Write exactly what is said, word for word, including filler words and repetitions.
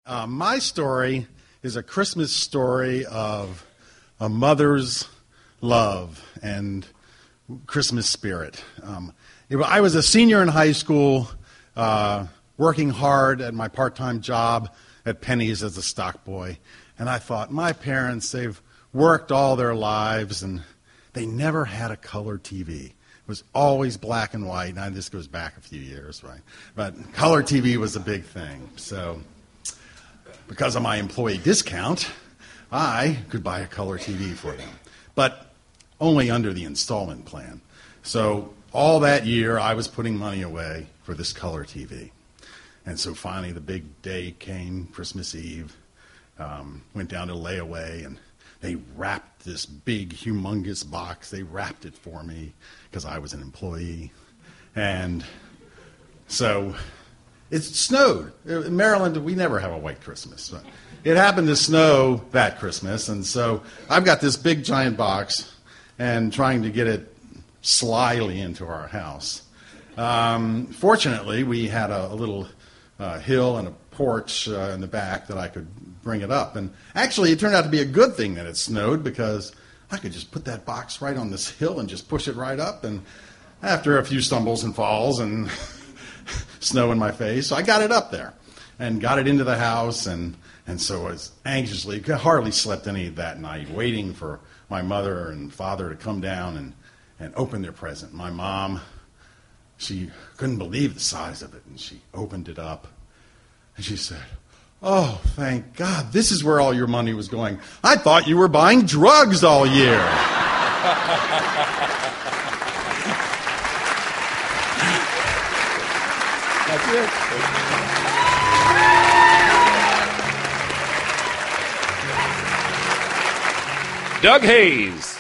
Uh, my story is a Christmas story of a mother's love and Christmas spirit. Um, it, I was a senior in high school, uh, working hard at my part-time job at Penny's as a stock boy. And I thought, my parents, they've worked all their lives, and they never had a color T V. It was always black and white. Now, this goes back a few years, right? But color T V was a big thing. So because of my employee discount, I could buy a color T V for them, but only under the installment plan. So all that year, I was putting money away for this color T V. And so finally, the big day came, Christmas Eve. Um, went down to layaway, and they wrapped this big, humongous box. They wrapped it for me because I was an employee. And so it snowed. In Maryland, we never have a white Christmas. It happened to snow that Christmas, and so I've got this big, giant box and trying to get it slyly into our house. Um, fortunately, we had a, a little uh, hill and a porch uh, in the back that I could bring it up. And actually, it turned out to be a good thing that it snowed, because I could just put that box right on this hill and just push it right up. And after a few stumbles and falls and snow in my face, I got it up there and got it into the house. And, and so I was anxiously, hardly slept any that night, waiting for my mother and father to come down and, and open their present. My mom, she couldn't believe the size of it, and she opened it up, and she said, "Oh, thank God, this is where all your money was going. I thought you were buying drugs all year." That's it. Doug Hayes.